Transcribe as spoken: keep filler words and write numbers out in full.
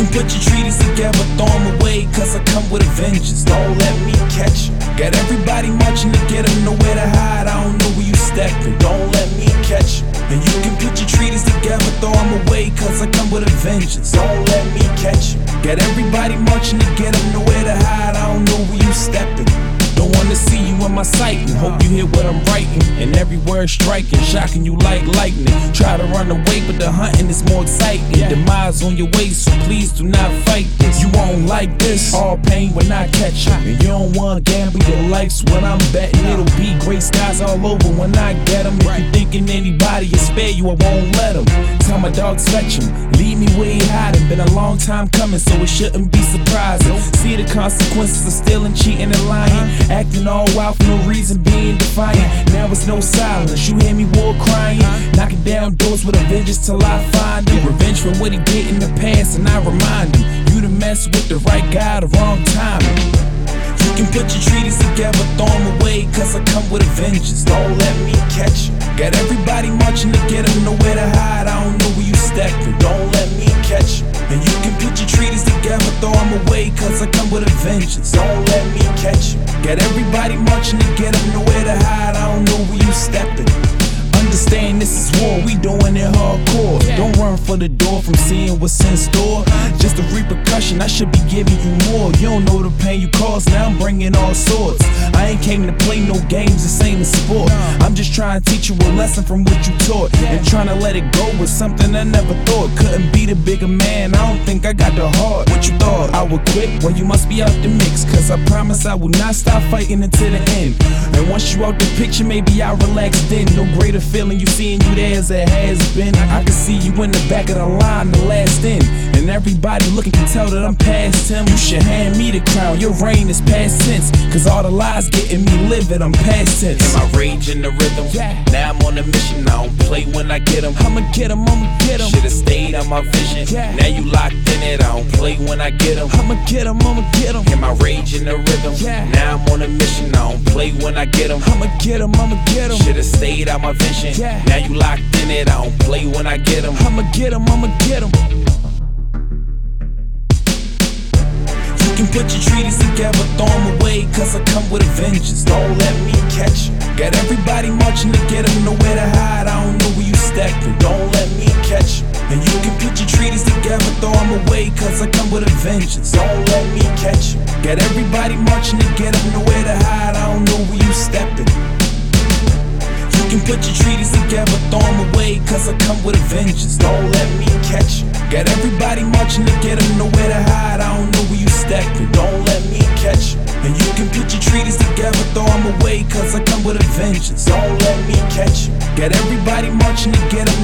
can put your treaties together, throw them away, cause I come with a vengeance. Don't let me catch you. Got everybody marching to get them, nowhere to hide, I don't know where you stepping. Don't let me catch you. And you can put your treaties together, throw them away, cause I come with a vengeance. Don't let me catch you. Got everybody marching to get them, nowhere to hide, I don't know where you stepping. Don't wanna see you in my sight, and hope you hear what I'm writing. And every word striking, shocking you like lightning. Try to run away, but the hunting is more exciting. Demise on your way, so please do not fight this. You won't like this, all pain when I catch you. And you don't wanna gamble your life's what I'm betting. It'll be gray skies all over when I get them. If you thinking anybody will spare you, I won't let them. Tell my dogs fetch him, leave me where he hiding. Been a long time coming, so it shouldn't be surprising. See the consequences of stealing, cheating, and lying. Acting all wild for no reason, being defiant. Now it's no silence, you hear me war crying. Knocking down doors with a vengeance till I find him. Revenge for what he did in the past, and I remind him, you done mess with the right guy, the wrong timing. You can put your treaties together, throw them away, cause I come with a vengeance. Don't let me catch you. Got everybody marching to get them, nowhere to hide, I don't know where you stepping. Don't let me catch you. And you can put your treaties together, throw them away, cause I come with a vengeance. Don't let me catch you. Got everybody marching to get them, nowhere to hide, I don't know where you stepping. Understand this is war, we doing it hardcore. Don't run for the door from seeing what's in store. Just a repercussion, I should be giving you more. You don't know the pain you caused, now I'm bringing all sorts. I ain't came to play no games, this ain't a sport. I'm just trying to teach you a lesson from what you taught. And trying to let it go was something I never thought. Couldn't be the bigger man, I don't think I got the heart. What you thought, I would quit? Well, you must be out the mix, cause I promise I will not stop fighting until the end. And once you out the picture, maybe I'll relax then. No greater feeling you seeing you there as it has been. I can see you in the back of the line, the last end. And everybody looking can tell that I'm past him. You should hand me the crown, your reign is past tense. Cause all the lies getting me livid, I'm past tense. Am I rage in the rhythm? Yeah. Now I'm on a mission, I don't play when I get them. I'ma get him, I'ma get him. Should've stayed on my vision. Yeah. Now you locked in it, I don't play when I get them. I'ma get him, I'ma get him. Am I rage in the rhythm? Yeah. Now I'm on a mission, I don't play when I get them. I'ma get him, I'ma get him. Should've stayed on my vision. Yeah. Now you locked in it, I don't play when I get them. I'ma get him, I'ma get him. You can put your treaties together, throw them away, cause I come with a vengeance. Don't let me catch you. Got everybody marching to get them, nowhere to hide, I don't know where you stepping. Don't let me catch you. And you can put your treaties together, throw them away, cause I come with a vengeance. Don't let me catch you. Got everybody marching to get them, nowhere to hide, I don't know where you stepping. You can put your treaties together, throw them away, cause I come with a vengeance. Don't let me catch you. Got everybody marching to get them, nowhere to hide, I don't know where you stepping. Don't let me catch you. And you can put your treaties together, throw them away, cause I come with a vengeance. Don't let me catch you. Got everybody marching to get them,